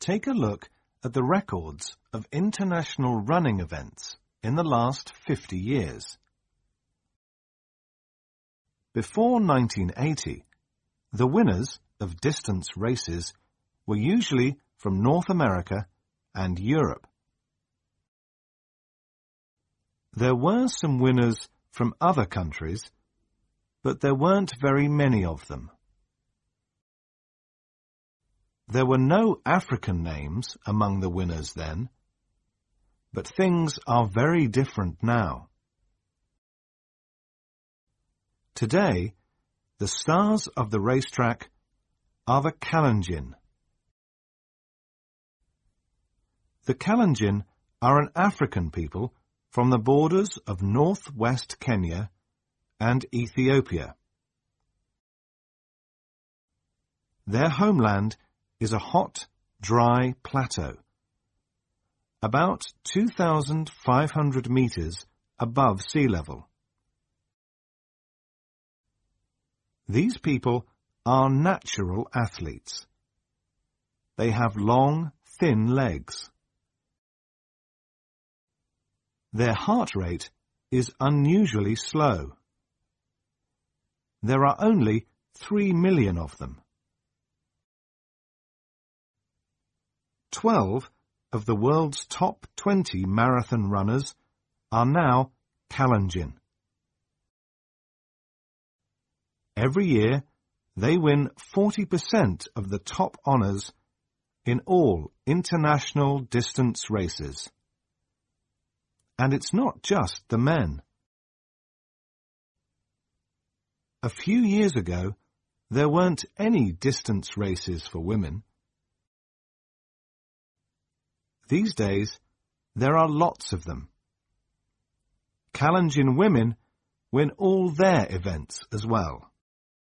Take a look at the records of international running events in the last 50 years. Before 1980, the winners of distance races were usually from North America and Europe. There were some winners from other countries, but there weren't very many of them. There were no African names among the winners then, but things are very different now. Today, the stars of the racetrack are the Kalenjin. The Kalenjin are an African people from the borders of northwest Kenya and Ethiopia. Their homeland is a hot, dry plateau, about 2,500 meters above sea level. These people are natural athletes. They have long, thin legs. Their heart rate is unusually slow. There are only 3 million of them. 12 of the world's top 20 marathon runners are now Kalenjin. Every year, they win 40% of the top honours in all international distance races. And it's not just the men. A few years ago, there weren't any distance races for women. These days, there are lots of them. Kalenjin women win all their events as well.